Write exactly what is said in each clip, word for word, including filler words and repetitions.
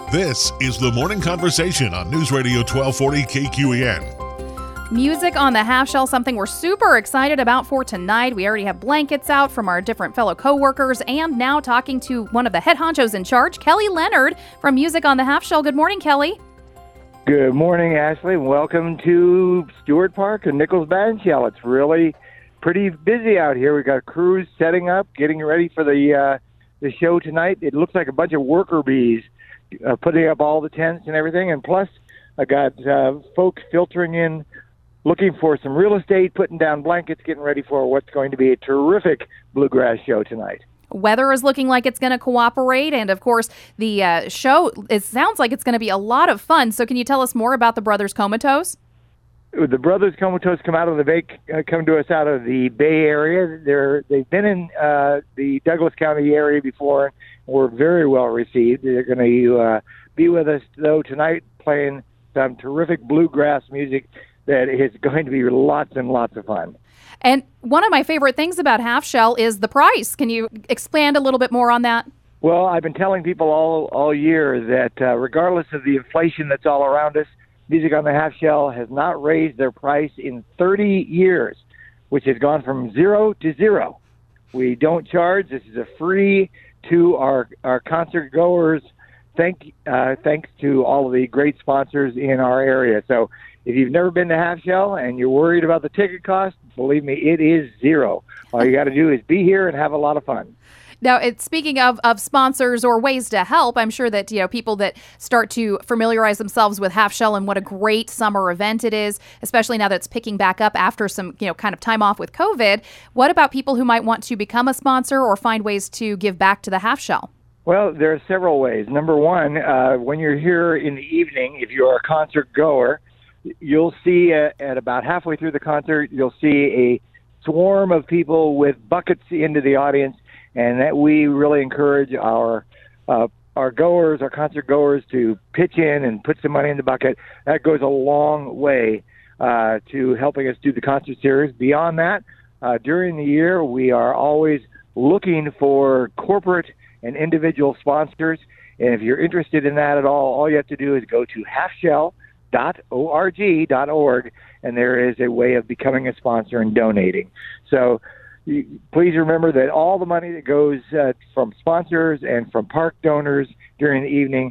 This is the Morning Conversation on News Radio twelve forty K Q E N. Music on the Half Shell, something we're super excited about for tonight. We already have blankets out from our different fellow co-workers, and now talking to one of the head honchos in charge, Kelly Leonard from Music on the Half Shell. Good morning, Kelly. Good morning, Ashley. Welcome to Stewart Park and Nichols Band Shell. It's really pretty busy out here. We've got crews setting up, getting ready for the uh, the show tonight. It looks like a bunch of worker bees uh, putting up all the tents and everything, and plus I got uh, folks filtering in, looking for some real estate, putting down blankets, getting ready for what's going to be a terrific bluegrass show tonight. Weather is looking like it's going to cooperate, and of course, the uh, show, it sounds like it's going to be a lot of fun. So can you tell us more about the Brothers Comatose? The Brothers Comatose come out of the Bay, uh, come to us out of the Bay Area. They're, they've been in uh, the Douglas County area before, and were very well received. They're going to uh, be with us, though, tonight, playing some terrific bluegrass music that is going to be lots and lots of fun. And one of my favorite things about Half Shell is the price. Can you expand a little bit more on that? Well, I've been telling people all all year that uh, regardless of the inflation that's all around us, Music on the Half Shell has not raised their price in thirty years, which has gone from zero to zero. We don't charge. This is a free to our, our concert goers. Thank, uh, thanks to all of the great sponsors in our area. So if you've never been to Half Shell and you're worried about the ticket cost, believe me, it is zero. All you got to do is be here and have a lot of fun. Now, it's, speaking of, of sponsors or ways to help, I'm sure that, you know, people that start to familiarize themselves with Half Shell and what a great summer event it is, especially now that it's picking back up after some, you know, kind of time off with COVID. What about people who might want to become a sponsor or find ways to give back to the Half Shell? Well, there are several ways. Number one, uh, when you're here in the evening, if you're a concert goer, you'll see uh, at about halfway through the concert, you'll see a swarm of people with buckets into the audience, and that we really encourage our uh, our goers, our concert goers, to pitch in and put some money in the bucket. That goes a long way uh, to helping us do the concert series. Beyond that, uh, during the year, we are always looking for corporate and individual sponsors, and if you're interested in that at all, all you have to do is go to half shell dot org dot org, and there is a way of becoming a sponsor and donating. So you, please remember that all the money that goes uh, from sponsors and from park donors during the evening,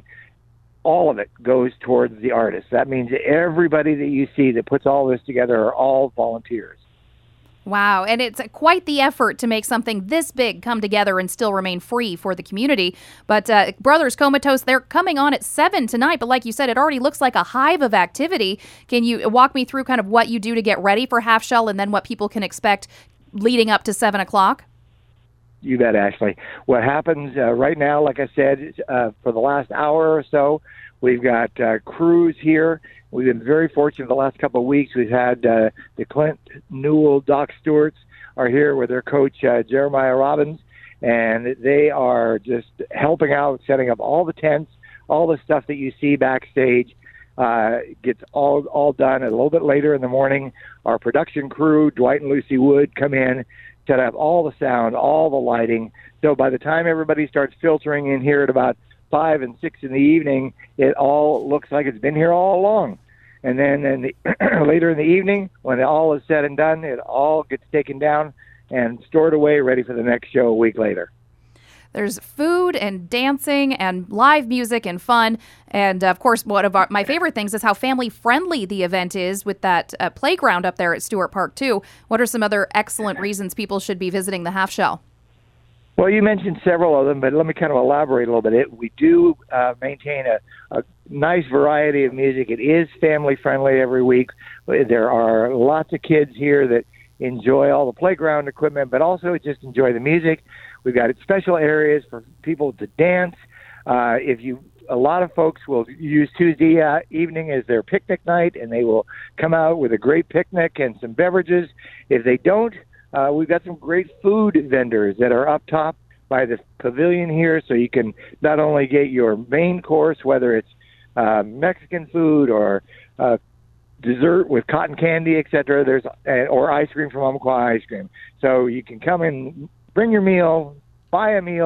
all of it goes towards the artists. That means that everybody that you see that puts all this together are all volunteers. Wow, and it's quite the effort to make something this big come together and still remain free for the community. But uh, Brothers Comatose, they're coming on at seven tonight, but like you said, it already looks like a hive of activity. Can you walk me through kind of what you do to get ready for Half Shell and then what people can expect leading up to seven o'clock? You bet, Ashley. What happens uh, right now, like I said, uh, for the last hour or so, we've got uh, crews here. We've been very fortunate the last couple of weeks. We've had uh, the Clint Newell Doc Stewarts are here with their coach, uh, Jeremiah Robbins, and they are just helping out, setting up all the tents, all the stuff that you see backstage. Uh, gets all all done a little bit later in the morning. Our production crew, Dwight and Lucy Wood, come in, set up all the sound, all the lighting. So by the time everybody starts filtering in here at about five and six in the evening, it all looks like it's been here all along. And then in the, later in the evening, when all is said and done, it all gets taken down and stored away, ready for the next show a week later. There's food and dancing and live music and fun. And, of course, one of our, my favorite things is how family-friendly the event is with that uh, playground up there at Stewart Park, too. What are some other excellent reasons people should be visiting the Half Shell? Well, you mentioned several of them, but let me kind of elaborate a little bit. We do uh, maintain a, a nice variety of music. It is family-friendly every week. There are lots of kids here that enjoy all the playground equipment, but also just enjoy the music. We've got special areas for people to dance. Uh, if you, a lot of folks will use Tuesday uh, evening as their picnic night, and they will come out with a great picnic and some beverages. If they don't, Uh, we've got some great food vendors that are up top by the pavilion here, so you can not only get your main course, whether it's uh, Mexican food or uh, dessert with cotton candy, et cetera. There's uh, or ice cream from Umpqua Ice Cream. So you can come and bring your meal, buy a meal,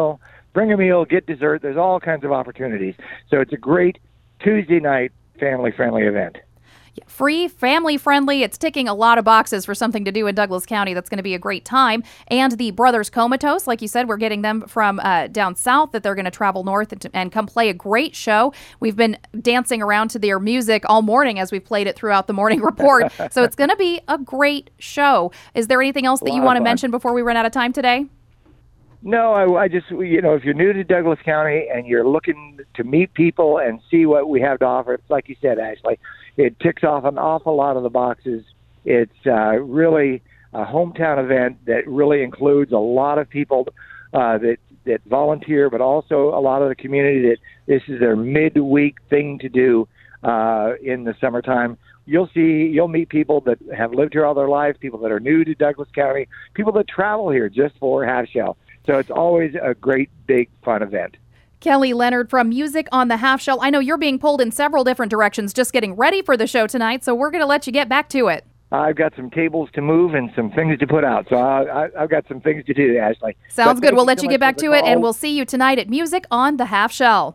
bring a meal, get dessert. There's all kinds of opportunities. So it's a great Tuesday night family-friendly event. Free, family-friendly. It's ticking a lot of boxes for something to do in Douglas County. That's going to be a great time. And the Brothers Comatose, like you said, we're getting them from uh, down south, that they're going to travel north and, and come play a great show. We've been dancing around to their music all morning as we've played it throughout the morning report. So it's going to be a great show. Is there anything else that you want to mention before we run out of time today? No, I, I just, you know, if you're new to Douglas County and you're looking to meet people and see what we have to offer, it's like you said, Ashley, it ticks off an awful lot of the boxes. It's uh, really a hometown event that really includes a lot of people uh, that, that volunteer, but also a lot of the community that this is their midweek thing to do uh, in the summertime. You'll see, you'll meet people that have lived here all their life, people that are new to Douglas County, people that travel here just for Half Shell. So it's always a great, big, fun event. Kelly Leonard from Music on the Half Shell. I know you're being pulled in several different directions just getting ready for the show tonight, so we're going to let you get back to it. I've got some tables to move and some things to put out, so I, I, I've got some things to do, Ashley. Sounds good. We'll let you get back to it, and we'll see you tonight at Music on the Half Shell.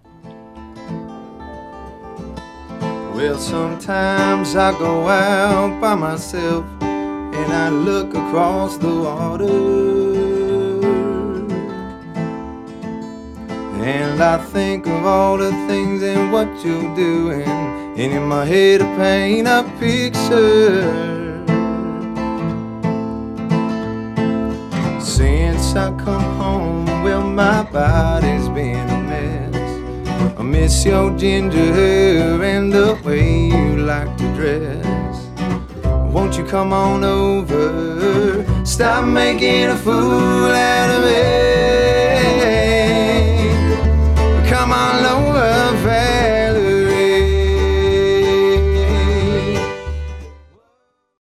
Well, sometimes I go out by myself and I look across the water, and I think of all the things and what you're doing, and in my head I paint a picture. Since I come home, well, my body's been a mess. I miss your ginger hair and the way you like to dress. Won't you come on over, stop making a fool out of me. Come on over,